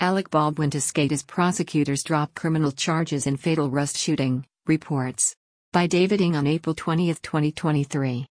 Alec Baldwin to skate as prosecutors drop criminal charges in fatal Rust shooting, reports. By David Ng on April 20, 2023.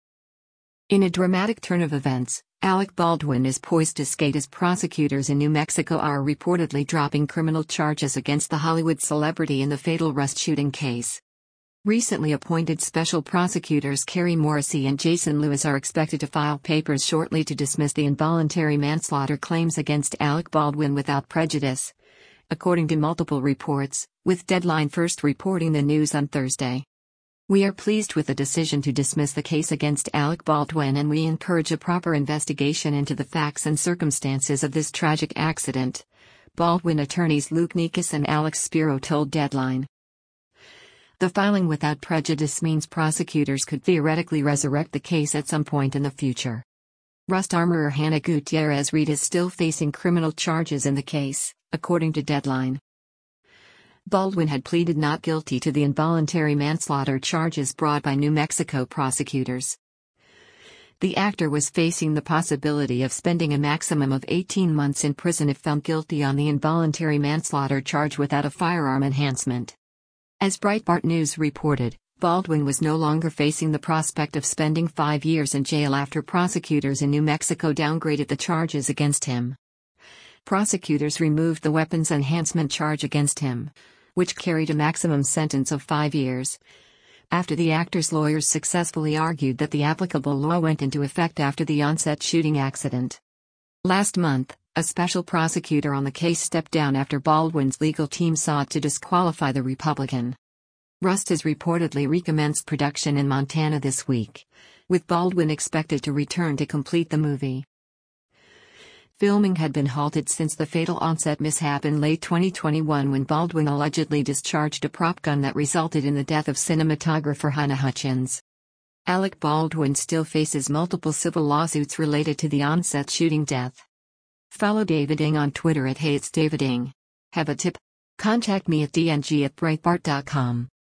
In a dramatic turn of events, Alec Baldwin is poised to skate as prosecutors in New Mexico are reportedly dropping criminal charges against the Hollywood celebrity in the fatal Rust shooting case. Recently appointed special prosecutors Carrie Morrissey and Jason Lewis are expected to file papers shortly to dismiss the involuntary manslaughter claims against Alec Baldwin without prejudice, according to multiple reports, with Deadline first reporting the news on Thursday. We are pleased with the decision to dismiss the case against Alec Baldwin, and we encourage a proper investigation into the facts and circumstances of this tragic accident, Baldwin attorneys Luke Nikas and Alex Spiro told Deadline. The filing without prejudice means prosecutors could theoretically resurrect the case at some point in the future. Rust armorer Hannah Gutierrez Reed is still facing criminal charges in the case, according to Deadline. Baldwin had pleaded not guilty to the involuntary manslaughter charges brought by New Mexico prosecutors. The actor was facing the possibility of spending a maximum of 18 months in prison if found guilty on the involuntary manslaughter charge without a firearm enhancement. As Breitbart News reported, Baldwin was no longer facing the prospect of spending 5 years in jail after prosecutors in New Mexico downgraded the charges against him. Prosecutors removed the weapons enhancement charge against him, which carried a maximum sentence of 5 years, after the actor's lawyers successfully argued that the applicable law went into effect after the on-set shooting accident. Last month, a special prosecutor on the case stepped down after Baldwin's legal team sought to disqualify the Republican. Rust has reportedly recommenced production in Montana this week, with Baldwin expected to return to complete the movie. Filming had been halted since the fatal on-set mishap in late 2021 when Baldwin allegedly discharged a prop gun that resulted in the death of cinematographer Hannah Hutchins. Alec Baldwin still faces multiple civil lawsuits related to the on-set shooting death. Follow David Ng on Twitter at @HeyIt'sDavidNg. Have a tip? Contact me at dng@breitbart.com.